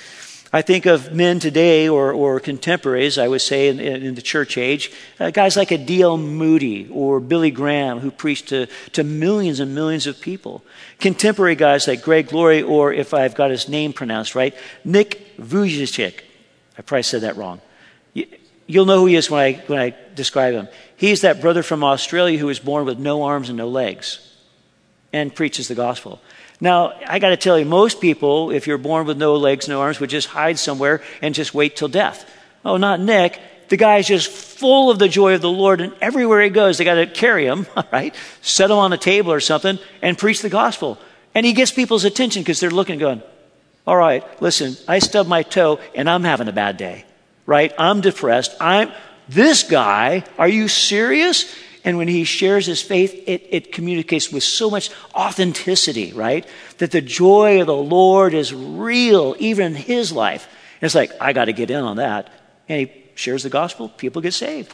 I think of men today or contemporaries, I would say, in the church age, guys like a D.L. Moody or Billy Graham who preached to millions and millions of people. Contemporary guys like Greg Laurie, or if I've got his name pronounced right, Nick Vujicic. I probably said that wrong. You'll know who he is when I describe him. He's that brother from Australia who was born with no arms and no legs and preaches the gospel. Now, I got to tell you, most people, if you're born with no legs, no arms, would just hide somewhere and just wait till death. Oh, not Nick. The guy's just full of the joy of the Lord, and everywhere he goes, they got to carry him, all right, set him on a table or something, and preach the gospel. And he gets people's attention because they're looking and going, all right, listen, I stubbed my toe, and I'm having a bad day, right? I'm depressed. This guy, are you serious? And when he shares his faith, it communicates with so much authenticity, right? That the joy of the Lord is real, even in his life. And it's like, I got to get in on that. And he shares the gospel, people get saved.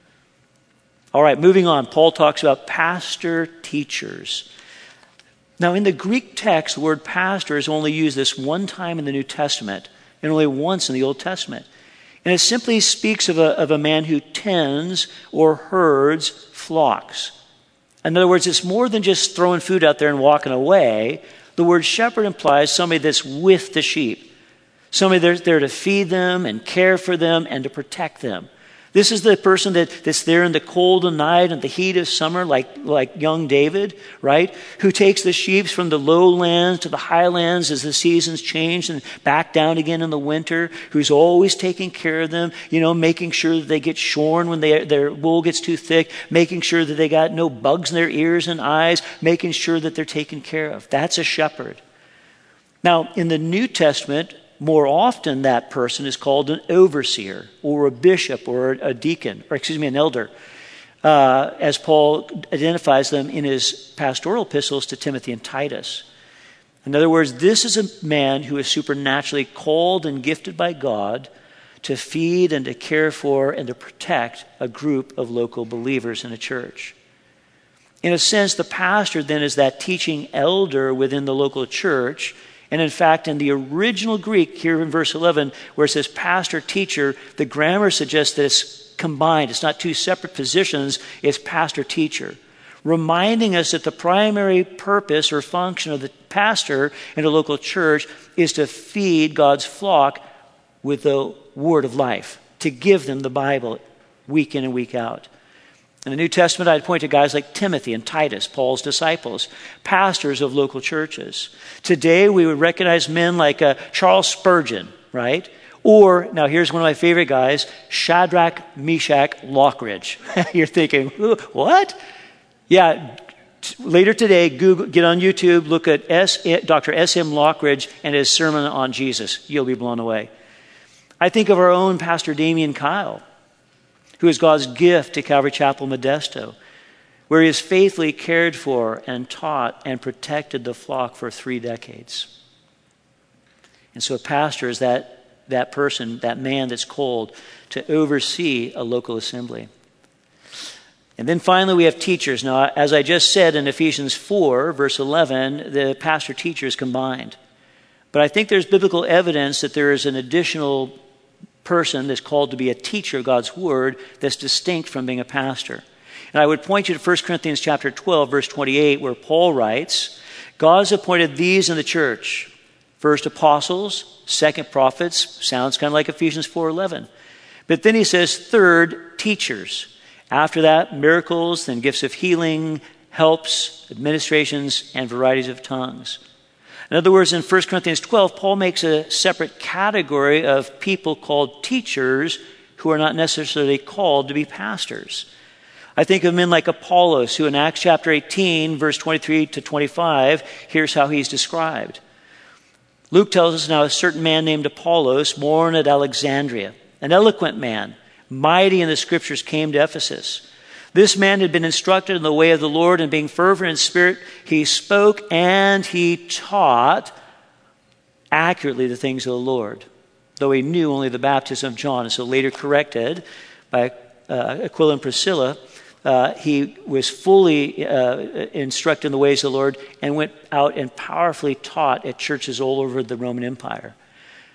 All right, moving on. Paul talks about pastor teachers. Now, in the Greek text, the word pastor is only used this one time in the New Testament and only once in the Old Testament. And it simply speaks of a man who tends or herds flocks. In other words, it's more than just throwing food out there and walking away. The word shepherd implies somebody that's with the sheep. Somebody that's there to feed them and care for them and to protect them. This is the person that's there in the cold of night and the heat of summer, like young David, right? Who takes the sheep from the lowlands to the highlands as the seasons change and back down again in the winter. Who's always taking care of them, making sure that they get shorn when their wool gets too thick, making sure that they got no bugs in their ears and eyes, making sure that they're taken care of. That's a shepherd. Now, in the New Testament, more often that person is called an overseer or a bishop or a deacon, an elder, as Paul identifies them in his pastoral epistles to Timothy and Titus. In other words, this is a man who is supernaturally called and gifted by God to feed and to care for and to protect a group of local believers in a church. In a sense, the pastor then is that teaching elder within the local church. And in fact, in the original Greek here in verse 11, where it says pastor, teacher, the grammar suggests that it's combined. It's not two separate positions. It's pastor, teacher. Reminding us that the primary purpose or function of the pastor in a local church is to feed God's flock with the word of life, to give them the Bible week in and week out. In the New Testament, I'd point to guys like Timothy and Titus, Paul's disciples, pastors of local churches. Today, we would recognize men like Charles Spurgeon, right? Or, now here's one of my favorite guys, Shadrach Meshach Lockridge. You're thinking, what? Yeah, later today, get on YouTube, look at Dr. S.M. Lockridge and his sermon on Jesus. You'll be blown away. I think of our own Pastor Damian Kyle, who is God's gift to Calvary Chapel Modesto, where he has faithfully cared for and taught and protected the flock for 3 decades. And so a pastor is that person, that man that's called to oversee a local assembly. And then finally we have teachers. Now, as I just said in Ephesians 4, verse 11, the pastor-teacher is combined. But I think there's biblical evidence that there is an additional person that's called to be a teacher of God's word that's distinct from being a pastor. And I would point you to 1 Corinthians chapter 12, verse 28, where Paul writes, God has appointed these in the church. First apostles, second prophets, sounds kind of like Ephesians 4:11. But then he says, third, teachers. After that, miracles, then gifts of healing, helps, administrations, and varieties of tongues. In other words, in 1 Corinthians 12, Paul makes a separate category of people called teachers who are not necessarily called to be pastors. I think of men like Apollos, who in Acts chapter 18, verse 23 to 25, here's how he's described. Luke tells us now a certain man named Apollos, born at Alexandria, an eloquent man, mighty in the scriptures, came to Ephesus. This man had been instructed in the way of the Lord, and being fervent in spirit, he spoke and he taught accurately the things of the Lord, though he knew only the baptism of John. And so later corrected by Aquila and Priscilla, he was fully instructed in the ways of the Lord and went out and powerfully taught at churches all over the Roman Empire.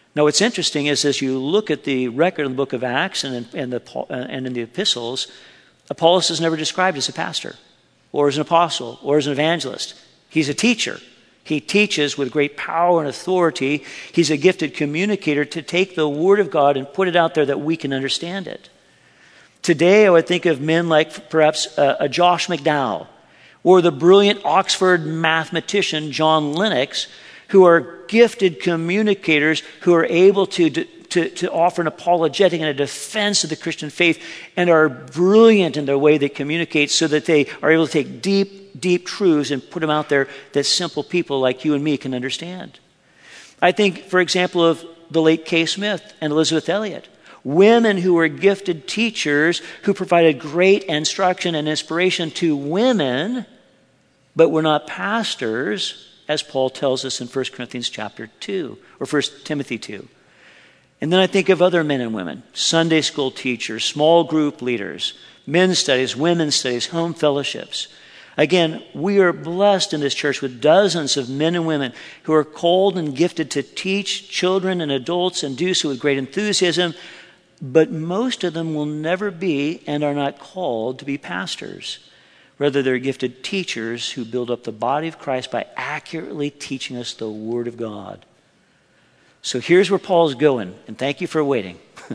Now, what's interesting is as you look at the record in the book of Acts and in the epistles, Apollos is never described as a pastor or as an apostle or as an evangelist. He's a teacher. He teaches with great power and authority. He's a gifted communicator to take the Word of God and put it out there that we can understand it. Today, I would think of men like perhaps a Josh McDowell or the brilliant Oxford mathematician John Lennox, who are gifted communicators who are able to offer an apologetic and a defense of the Christian faith and are brilliant in their way they communicate so that they are able to take deep truths and put them out there that simple people like you and me can understand. I think, for example, of the late Kay Smith and Elizabeth Elliot, women who were gifted teachers who provided great instruction and inspiration to women, but were not pastors, as Paul tells us in 1 Corinthians chapter 2, or 1 Timothy 2. And then I think of other men and women, Sunday school teachers, small group leaders, men's studies, women's studies, home fellowships. Again, we are blessed in this church with dozens of men and women who are called and gifted to teach children and adults and do so with great enthusiasm, but most of them will never be and are not called to be pastors. Rather, they're gifted teachers who build up the body of Christ by accurately teaching us the Word of God. So here's where Paul's going, and thank you for waiting.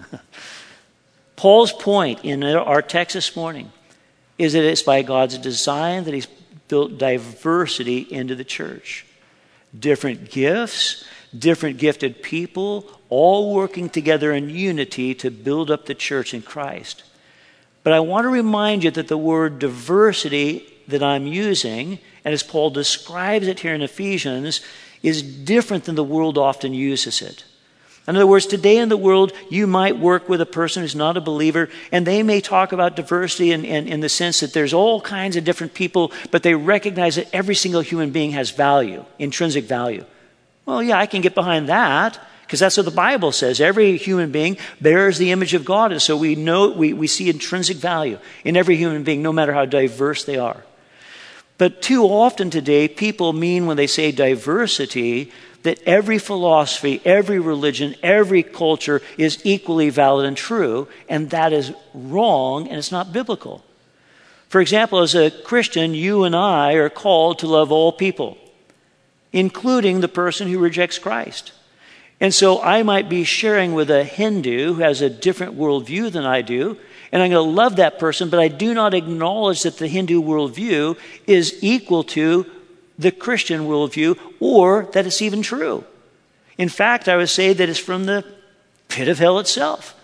Paul's point in our text this morning is that it's by God's design that he's built diversity into the church. Different gifts, different gifted people, all working together in unity to build up the church in Christ. But I want to remind you that the word diversity that I'm using, and as Paul describes it here in Ephesians, is different than the world often uses it. In other words, today in the world, you might work with a person who's not a believer, and they may talk about diversity in the sense that there's all kinds of different people, but they recognize that every single human being has value, intrinsic value. Well, yeah, I can get behind that, because that's what the Bible says. Every human being bears the image of God, and so we know we see intrinsic value in every human being, no matter how diverse they are. But too often today, people mean when they say diversity that every philosophy, every religion, every culture is equally valid and true, and that is wrong, and it's not biblical. For example, as a Christian, you and I are called to love all people, including the person who rejects Christ. And so I might be sharing with a Hindu who has a different worldview than I do, and I'm going to love that person, but I do not acknowledge that the Hindu worldview is equal to the Christian worldview or that it's even true. In fact, I would say that it's from the pit of hell itself.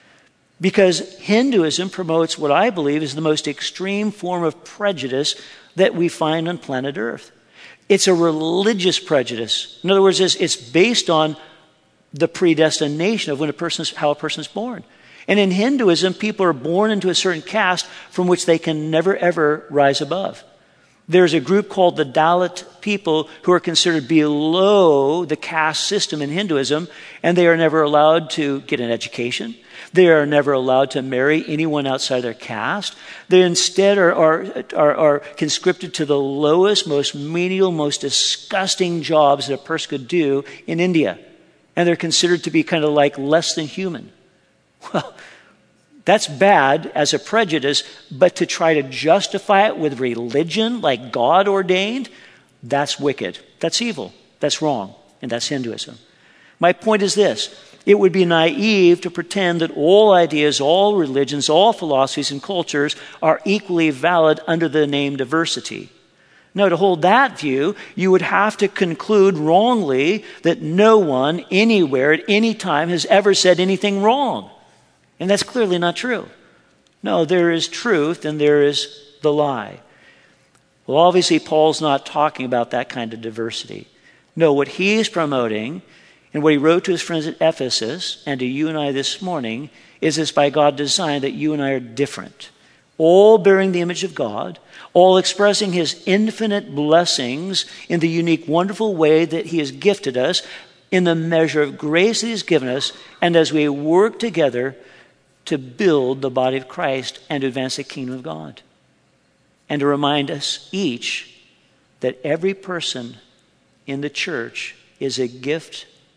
Because Hinduism promotes what I believe is the most extreme form of prejudice that we find on planet Earth. It's a religious prejudice. In other words, it's based on the predestination of how a person is born. And in Hinduism, people are born into a certain caste from which they can never, ever rise above. There's a group called the Dalit people who are considered below the caste system in Hinduism, and they are never allowed to get an education. They are never allowed to marry anyone outside their caste. They instead are conscripted to the lowest, most menial, most disgusting jobs that a person could do in India. And they're considered to be kind of like less than human. Well, that's bad as a prejudice, but to try to justify it with religion like God ordained, that's wicked. That's evil. That's wrong. And that's Hinduism. My point is this. It would be naive to pretend that all ideas, all religions, all philosophies and cultures are equally valid under the name diversity. Now, to hold that view, you would have to conclude wrongly that no one, anywhere, at any time has ever said anything wrong. And that's clearly not true. No, there is truth and there is the lie. Well, obviously, Paul's not talking about that kind of diversity. No, what he is promoting and what he wrote to his friends at Ephesus and to you and I this morning is this by God design that you and I are different. All bearing the image of God, all expressing his infinite blessings in the unique, wonderful way that he has gifted us in the measure of grace that he's given us, and as we work together to build the body of Christ and to advance the kingdom of God. And to remind us each that every person in the church is a gift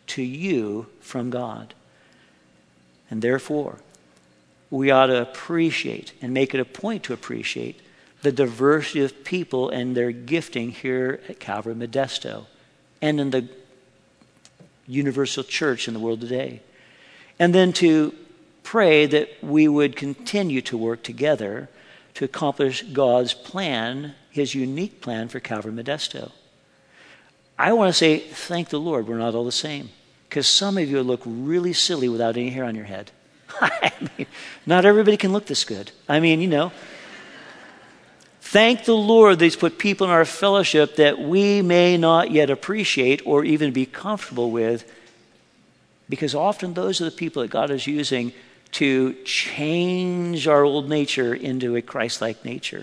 to you from God. And therefore, we ought to appreciate and make it a point to appreciate the diversity of people and their gifting here at Calvary Modesto and in the universal church in the world today. And then to pray that we would continue to work together to accomplish God's plan, his unique plan for Calvary Modesto. I want to say, thank the Lord, we're not all the same. Because some of you look really silly without any hair on your head. I mean, not everybody can look this good. I mean, you know. Thank the Lord that he's put people in our fellowship that we may not yet appreciate or even be comfortable with, because often those are the people that God is using to change our old nature into a Christ-like nature.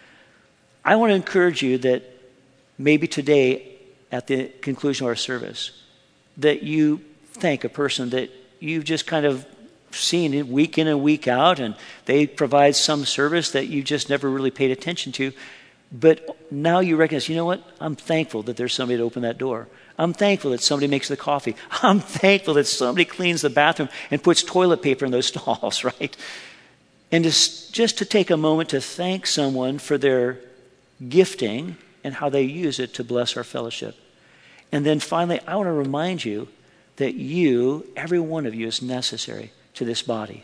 I want to encourage you that maybe today, at the conclusion of our service, that you thank a person that you've just kind of seen it week in and week out, and they provide some service that you just never really paid attention to. But now you recognize, you know what? I'm thankful that there's somebody to open that door. I'm thankful that somebody makes the coffee. I'm thankful that somebody cleans the bathroom and puts toilet paper in those stalls, right? And just to take a moment to thank someone for their gifting and how they use it to bless our fellowship. And then finally, I want to remind you that you, every one of you, is necessary to this body.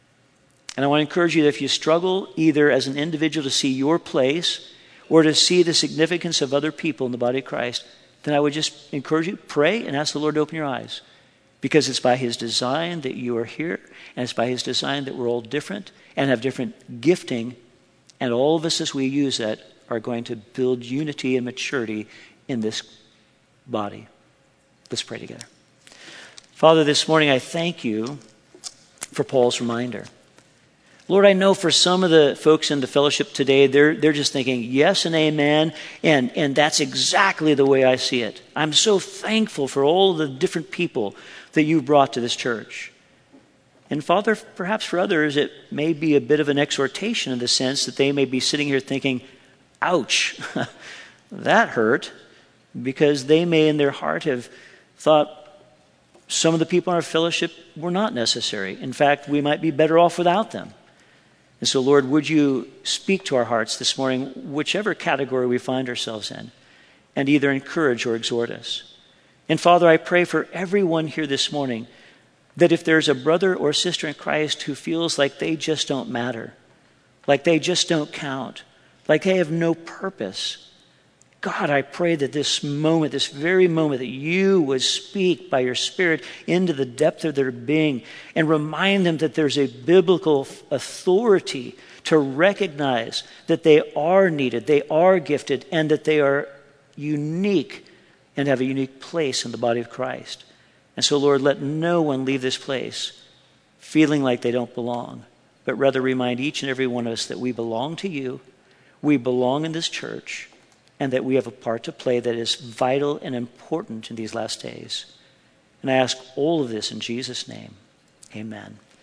And I want to encourage you that if you struggle either as an individual to see your place or to see the significance of other people in the body of Christ, then I would just encourage you, pray and ask the Lord to open your eyes. Because it's by his design that you are here, and it's by his design that we're all different and have different gifting, and all of us as we use that are going to build unity and maturity in this body. Let's pray together. Father, this morning I thank you for Paul's reminder. Lord, I know for some of the folks in the fellowship today, they're just thinking, yes and amen, and that's exactly the way I see it. I'm so thankful for all the different people that you brought to this church. And Father, perhaps for others, it may be a bit of an exhortation in the sense that they may be sitting here thinking, ouch, that hurt, because they may in their heart have thought some of the people in our fellowship were not necessary. In fact, we might be better off without them. And so, Lord, would you speak to our hearts this morning, whichever category we find ourselves in, and either encourage or exhort us. And Father, I pray for everyone here this morning that if there's a brother or sister in Christ who feels like they just don't matter, like they just don't count, like they have no purpose, God, I pray that this moment, this very moment, that you would speak by your Spirit into the depth of their being and remind them that there's a biblical authority to recognize that they are needed, they are gifted, and that they are unique and have a unique place in the body of Christ. And so, Lord, let no one leave this place feeling like they don't belong, but rather remind each and every one of us that we belong to you, we belong in this church, and that we have a part to play that is vital and important in these last days. And I ask all of this in Jesus' name. Amen.